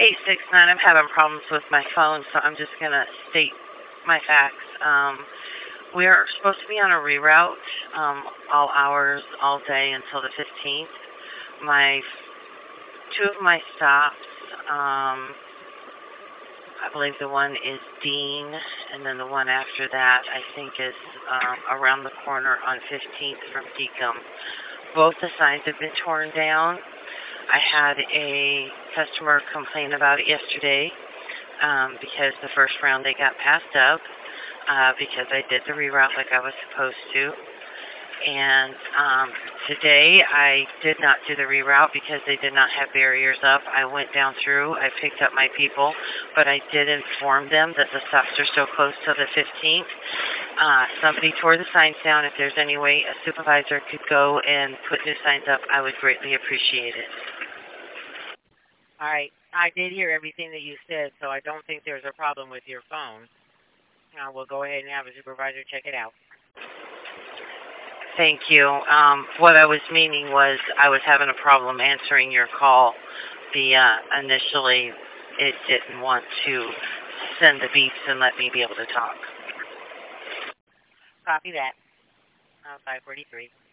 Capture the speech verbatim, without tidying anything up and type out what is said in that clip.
eight six nine. I'm having problems with my phone, so I'm just going to state my facts. Um, we're supposed to be on a reroute um, all hours, all day until the fifteenth. My two of my stops, um, I believe the one is Dean, and then the one after that I think is um, around the corner on fifteenth from Deacom. Both the signs have been torn down. I had a customer complain about it yesterday um, because the first round they got passed up uh, because I did the reroute like I was supposed to. And um, today I did not do the reroute because they did not have barriers up. I went down through, I picked up my people, but I did inform them that the stops are still closed till the fifteenth. Uh, somebody tore the signs down. If there's any way a supervisor could go and put new signs up, I would greatly appreciate it. All right. I did hear everything that you said, so I don't think there's a problem with your phone. Uh, we'll go ahead and have a supervisor check it out. Thank you. Um, what I was meaning was I was having a problem answering your call. The uh, initially, it didn't want to send the beeps and let me be able to talk. Copy that. Uh, five forty-three.